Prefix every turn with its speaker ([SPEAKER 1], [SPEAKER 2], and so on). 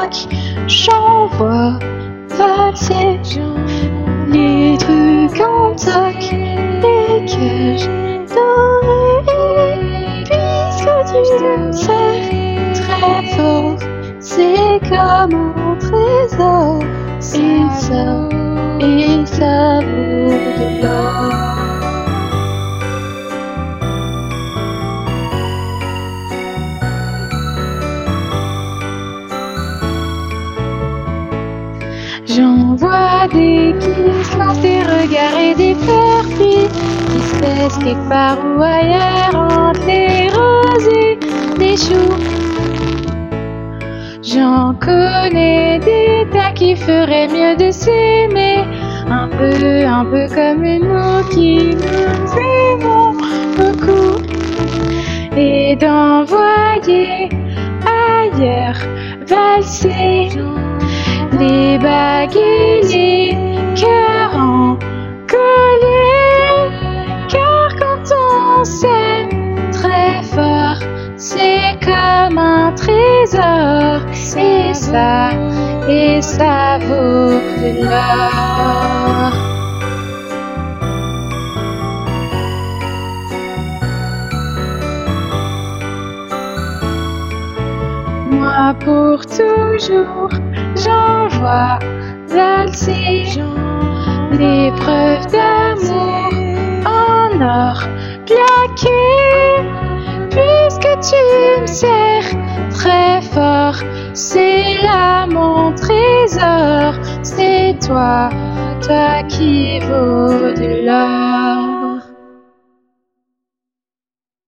[SPEAKER 1] lac, j'envoie valser les trucs en sac, les cages dorées. Puisque tu me sers très fort, c'est comme un trésor. Et ça vaut de l'or. J'envoie des kisses, des regards et des perfuis qui se laissent quelque part ou ailleurs entre les roses et les choux. J'en connais des tas qui feraient mieux de s'aimer, un peu comme nous qui nous aimons beaucoup, et d'envoyer ailleurs valser les bagues et les cœurs en colère. Car quand on s'aime très fort, c'est comme un trésor. Et ça vaut de l'or. Moi pour toujours, j'envoie valser les preuves d'amour en or plaqué. Puisque tu me sers très fort, c'est là mon trésor. C'est toi qui vaut de l'or.